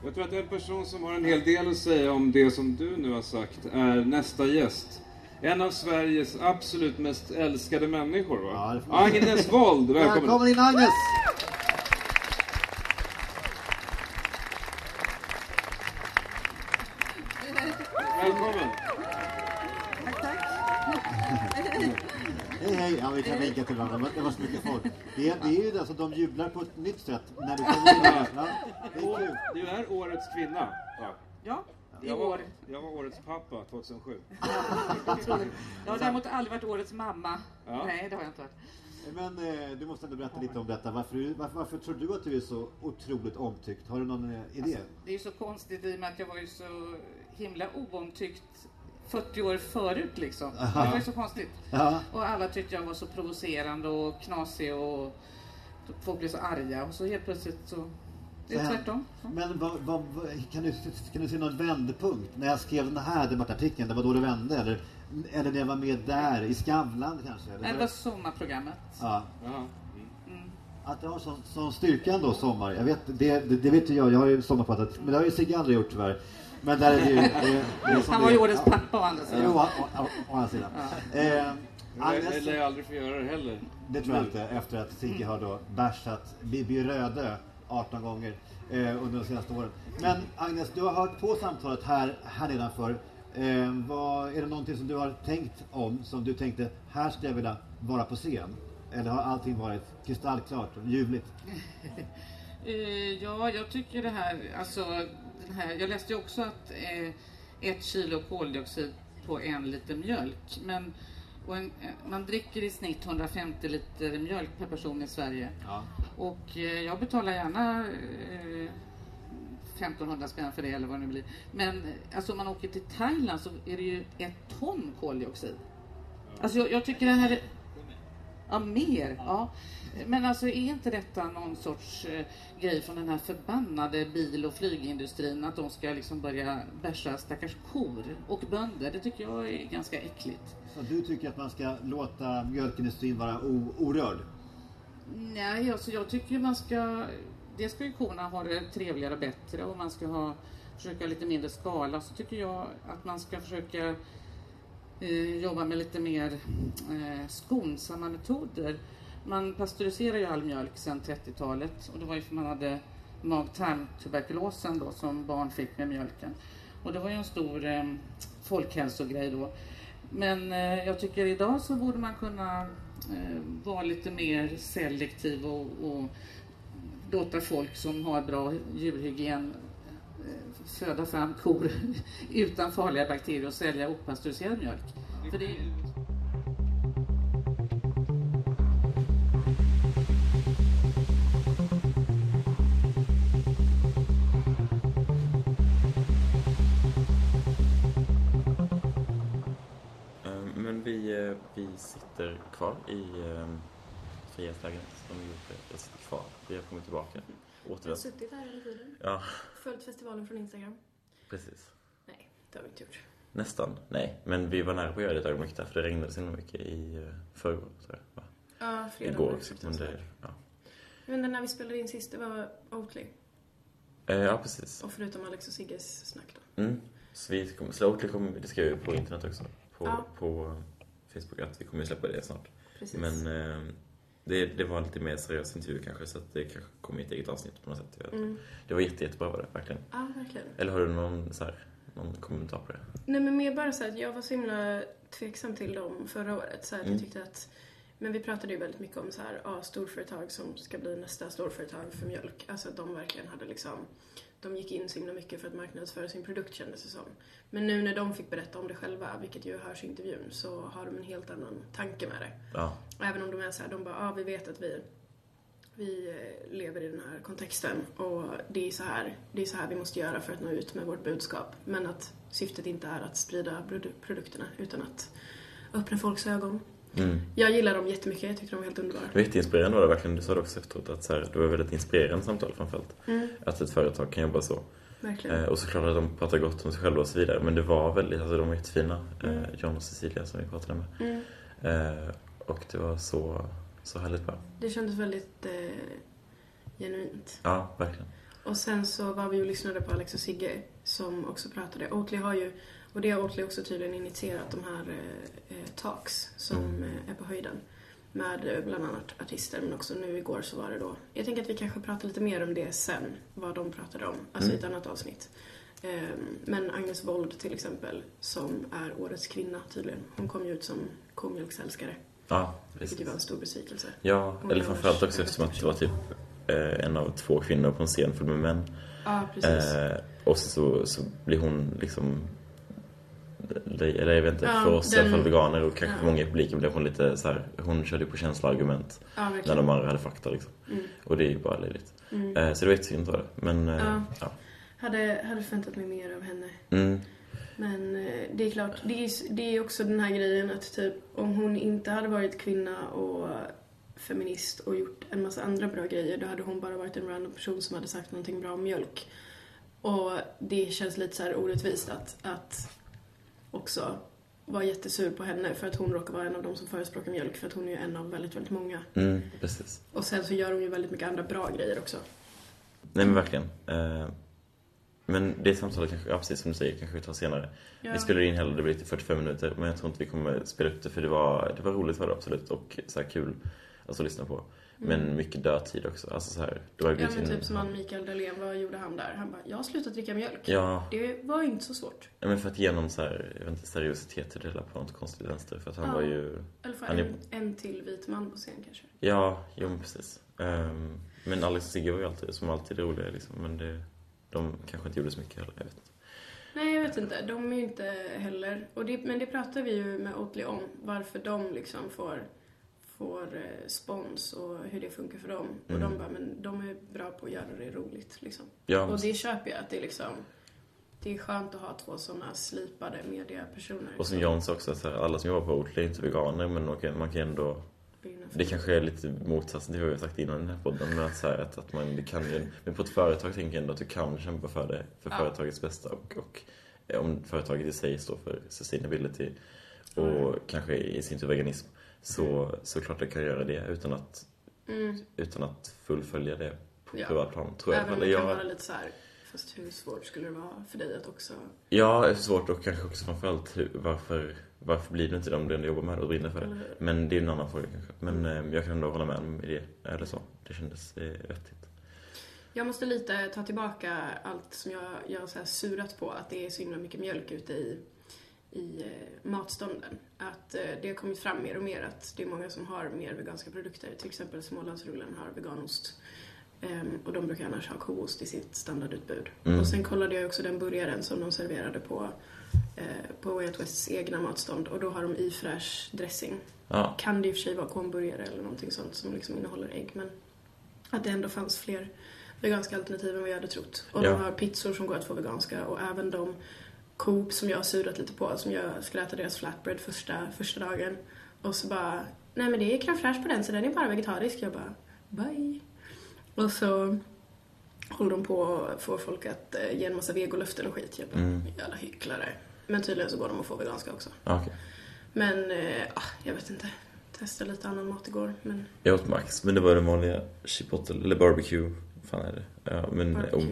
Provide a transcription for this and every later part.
Jag tror att en person som har en hel del att säga om det som du nu har sagt är nästa gäst. En av Sveriges absolut mest älskade människor, va? Ja, Agnes Wold, välkommen. Välkommen in, Agnes! Välkommen. Tack. Hej. Ja, vi kan vinka till varandra. Det var så mycket folk. Det är ju alltså, de jublar på ett nytt sätt när du kommer in här. Ja, det är kul. Du är årets kvinna. Ja, i Jag år. var årets pappa 2007. Jag har däremot aldrig varit årets mamma. Ja. Nej, det har jag inte varit. Men du måste ändå berätta lite om detta. Varför tror du att du är så otroligt omtyckt? Har du någon idé? Alltså, det är ju så konstigt i och med att jag var ju så himla oomtyckt 40 år förut liksom. Det var ju så konstigt. Ja. Och alla tyckte jag var så provocerande och knasig och folk blev så arga. Och så helt plötsligt så... Det är tvärtom. Så. Men kan du se någon vändpunkt? När jag skrev den här debattartikeln, det var då det vände? Eller när jag var med där, i Skavlan kanske? Eller? Det var sommarprogrammet. Ja. Mm. Att det har sån styrka ändå, sommar. Jag vet, det vet jag har ju sommarpratat. Men det har ju Sigge aldrig gjort tyvärr. Men där är det ju... Han var ju årets pappa å andra sidan. Jo, å andra sidan. Jag lär aldrig få göra det heller. Det tror jag inte, efter att Sigge har då bärsat Bibi Röde 18 gånger under de senaste åren. Men Agnes, du har hört på samtalet här nedanför. Är det någonting som du har tänkt om, som du tänkte, här skulle jag vilja vara på scen? Eller har allting varit kristallklart och ljuvligt? Ja, jag tycker det här, alltså jag läste ju också att 1 kilo koldioxid på 1 liter mjölk, men man dricker i snitt 150 liter mjölk per person i Sverige. Ja. Och jag betalar gärna 1500 spänn för det eller vad det nu blir. Men alltså om man åker till Thailand så är det ju 1 ton koldioxid. Alltså jag tycker det här är... Ja, mer. Ja. Men alltså är inte detta någon sorts grej från den här förbannade bil- och flygindustrin att de ska liksom börja bärsa stackars kor och bönder? Det tycker jag är ganska äckligt. Så du tycker att man ska låta mjölkindustrin vara orörd? Nej, alltså jag tycker man ska... Det ska ju korna ha det trevligare och bättre och man ska försöka lite mindre skala. Så tycker jag att man ska försöka jobba med lite mer skonsamma metoder. Man pasteuriserar ju all mjölk sedan 30-talet och det var ju för man hade mag-tarmtuberkulosen då som barn fick med mjölken. Och det var ju en stor folkhälsogrej då. Men jag tycker idag så borde man kunna vara lite mer selektiv och låta folk som har bra djurhygien föda fram kor utan farliga bakterier och sälja opastöriserad mjölk. För det Men vi sitter kvar i Frihetslägenhet som vi sitter kvar. Vi har kommit tillbaka. Jag har suttit här hela tiden. Ja. Följt festivalen från Instagram. Precis. Nej, det har vi inte gjort. Nästan, nej. Men vi var nära på att göra det ett ögonblick där, för det regnade så mycket i förrgår. Va? Ja, fredag. Igår. Men det, ja. Men när vi spelade in sist, det var Oatly. Ja, precis. Och förutom Alex och Sigges snack då. Så Oatly kommer, det ska ju på internet också. På Facebook, att vi kommer att släppa det snart. Precis. Men det var lite mer seriös intervju kanske, så att det kanske kommer i ett eget avsnitt på något sätt. Det var jättebra var det, verkligen. Ja, verkligen. Eller har du någon kommentar på det? Nej, men mer bara så att jag var så himla tveksam till dem förra året. Så att jag tyckte att, men vi pratade ju väldigt mycket om så här, storföretag som ska bli nästa storföretag för mjölk. Alltså att de verkligen hade liksom, de gick in så himla mycket för att marknadsföra sin produkt, kändes det som. Men nu när de fick berätta om det själva, vilket ju hörs i intervjun, så har de en helt annan tanke med det. Ja. Även om de är så här, de bara, vi vet att vi lever i den här kontexten och det är så här vi måste göra för att nå ut med vårt budskap. Men att syftet inte är att sprida produkterna utan att öppna folks ögon. Jag gillar dem jättemycket, jag tyckte de var helt underbara. Det var jätteinspirerande var det verkligen, du sa det också efteråt att så här, det var väldigt inspirerande samtal framförallt. Att ett företag kan jobba så. Och såklart att de pratar gott om sig själva och så vidare. Men det var väldigt, alltså de var jättefina. John och Cecilia som vi pratade med. Och det var så härligt bra. Det kändes väldigt genuint. Ja, verkligen. Och sen så var vi och lyssnade på Alex och Sigge som också pratade. Oatly har ju, och det har Oatly också tydligen initierat, de här talks som är på höjden. Med bland annat artister, men också nu igår så var det då. Jag tänker att vi kanske pratar lite mer om det sen, vad de pratade om. Alltså i ett annat avsnitt. Men Agnes Wold till exempel, som är årets kvinna tydligen. Hon kom ju ut som komjölksälskare. Ja, vilket ju var en stor besvikelse. Ja, eller framförallt också eftersom att det var typ en av 2 kvinnor på en scen full med män. Ja, precis. Och så blir hon liksom, eller jag vet inte, för oss i alla fall veganer och kanske för många i publiken blev hon lite så här, hon körde ju på känsloargument när de andra hade fakta liksom. Och det är ju bara löjligt. Så det var jättefint var det. Men ja. Hade förväntat mig mer av henne. Men det är klart, det är också den här grejen att typ om hon inte hade varit kvinna och feminist och gjort en massa andra bra grejer, då hade hon bara varit en random person som hade sagt någonting bra om mjölk. Och det känns lite så här orättvist att också vara jättesur på henne för att hon råkar vara en av de som förespråkar mjölk, för att hon är en av väldigt, väldigt många. Precis. Och sen så gör hon ju väldigt mycket andra bra grejer också. Nej men verkligen. Men det samtalet kanske, ja, precis som du säger, kanske vi tar senare. Ja. Vi spelade in hela, det blir till 45 minuter, men jag tror inte vi kommer spela upp det, för det var roligt var det absolut, och så här kul att lyssna på. Men mycket dödtid också. Alltså så här, det var ja, men typ som Mikael Dahlén, vad gjorde han där? Han bara, jag har slutat dricka mjölk. Ja. Det var inte så svårt. Ja, men för att genom så här, jag vet inte, seriositet till det hela på något konstigt vänster. För att han var ju... Eller för en till vit man på scen kanske. Ja, jo precis. Men Alex och Sigge var ju alltid, som alltid roliga liksom. Men de kanske inte gjorde så mycket heller, jag vet inte. Nej, jag vet inte. De är ju inte heller... Men det pratar vi ju med Oatly om. Varför de liksom får spons och hur det funkar för dem. Och de bara, men de är bra på att göra det roligt liksom. Ja. Och det köper jag, att det är liksom... Det är skönt att ha 2 sådana slipade mediapersoner. Och som John sa också, att alla som jobbar på Oatly är inte veganer, men man kan ändå... Det kanske är lite motsatsen till vad vi har sagt innan i den här podden, men att, så här, att man kan ju... Men på ett företag tänker jag ändå att du kan kämpa för det, för företagets bästa. Och om företaget i sig står för sustainability och kanske i sin tur veganism, så klart det kan göra det utan att fullfölja det på privat plan, tror jag. Även om det kan vara lite så här, fast hur svårt skulle det vara för dig att också... Ja, det är svårt, och kanske också framförallt varför blir det inte de du jobbar med och brinner för det? Men det är en annan fråga kanske. Men jag kan ändå hålla med om det, eller så. Det kändes vettigt. Jag måste lite ta tillbaka allt som jag har så här surat på, att det är så himla mycket mjölk ute i matstånden. Att det har kommit fram mer och mer att det är många som har mer veganska produkter. Till exempel Smålandsrullen har veganost. Och de brukar annars ha koost i sitt standardutbud. Och sen kollade jag också den burgaren som de serverade på Way Out Wests egna matstånd. Och då har de fräsch dressing. Ja. Kan det i och för sig vara kornburgare eller någonting sånt som liksom innehåller ägg. Men att det ändå fanns fler veganska alternativ än vad jag hade trott. Och de har pizzor som går att få veganska. Och även de Coop som jag har surat lite på, som jag skulle äta deras flatbread första dagen. Och så bara, nej men det är crème fraîche på den, så den är bara vegetarisk. Jag bara, bye. Och så håller de på att få folk att ge en massa vegolöften och skit. Jag bara, jävla hycklare. Men tydligen så går de att få veganska också. Okay. Men, jag vet inte. Testa lite annan mat igår. Men... Jag åt Max, men det var den vanliga chipotle, eller barbecue. Fan är det? Ja, men,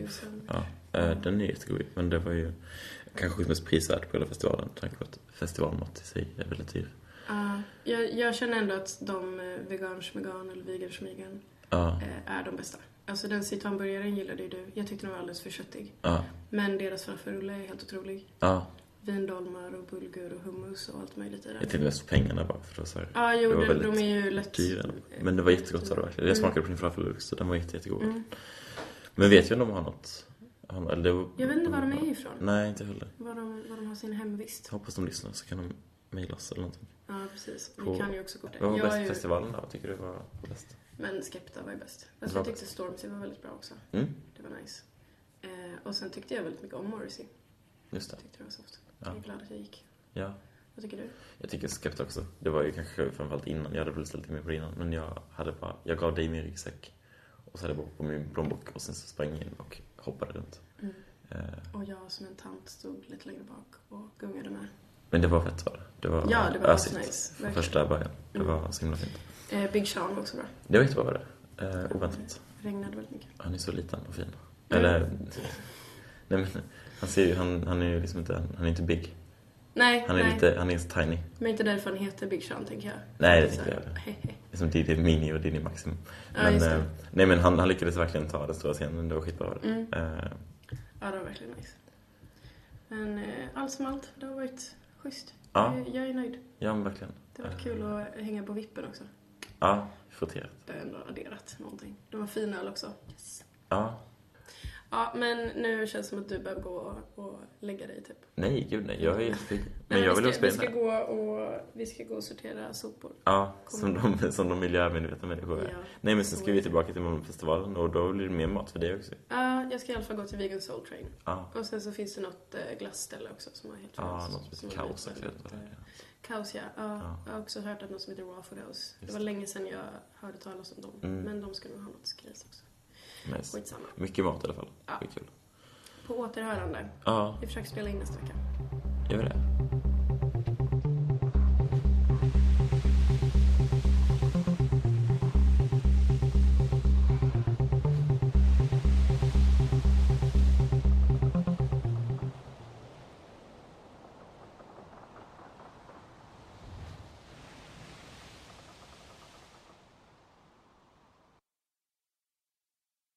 den är jättegod. Men det var ju kanske mest prisvärt på hela festivalen. Tanke på att festivalmat i sig är väldigt dyr. Jag känner ändå att de vegan eller vegan är de bästa. Alltså den seitanburgaren gillade ju du. Jag tyckte den var alldeles för köttig. Men deras framförrulle är helt otrolig. Vindolmar och bulgur och hummus och allt möjligt i den. Jag tänkte mest på pengarna bara, för det var så här. De är ju lätt dyra. Men det var jättegott, så det verkligen. Jag smakade på din framförrulle, så den var jättegod. Men vet jag om de har något? Jag vet inte var de är ifrån. Nej, inte heller. Var de har sin hemvist. Hoppas de lyssnar, så kan de mejla oss eller någonting. Ja, precis. Vi kan ju också gå där. Vad var bäst festivalen då? Vad tycker du var bäst? Men Skepta var ju bäst. Alltså jag tyckte Stormzy var väldigt bra också. Det var nice. Och sen tyckte jag väldigt mycket om Morrissey. Just det. Jag tyckte det var soft. Jag är glad att jag gick. Ja. Vad tycker du? Jag tycker Skepta också. Det var ju kanske framförallt innan. Jag hade väl ställt mig på det innan. Men jag gav dig min ryggsäck. Och så hade jag på min plånbok. Och sen så sprang jag in och hoppade runt. Och jag som en tant stod lite längre bak och gungade med. Men det var fett, var det? Det var nice. Från första början. Det var så himla fint. Big Sean var också bra. Det var inte bra, var det? Oväntat. Regnade väldigt mycket. Han är så liten och fin. Eller... Nej, men han ser ju, han är ju liksom inte... Han är inte big. Nej, han är så tiny. Men inte därför han heter Big Sean, tänker jag. Nej, det tycker jag. Det är som Diddy Mini och Diddy Maximum. Men, nej, men han lyckades verkligen ta den stora scenen. Det var skitbra. Ja, det var verkligen nice. Men allt som allt, det har varit schysst. Ja. Jag är nöjd. Ja, men verkligen. Det har varit kul att hänga på vippen också. Ja, frotterat. Det har ändå adderat någonting. Det var fin öl också. Yes. Ja. Ja, men nu känns det som att du behöver gå och lägga dig typ. Nej, gud nej. Jag är jättepigg. Men jag vill också spela. Vi ska gå och sortera sopor. Ja, som de miljömedvetna människor är. Ja. Nej, men sen ska vi tillbaka till Melodifestivalen och då blir det mer mat för dig också. Ja, jag ska i alla fall gå till Vegan Soul Train. Ja. Och sen så finns det något glassställe också som har helt ja, något som heter Kaos. Kaos, ja. Jag har också hört att något som heter Raw for Those. Det var länge sedan jag hörde talas om dem. Men de ska nog ha något skris också. Nice. Skitsamma. Mycket mat i alla fall. Ja. Skitkul. På återhörande. Ja. Vi försöker spela in nästa vecka. Gör vi det?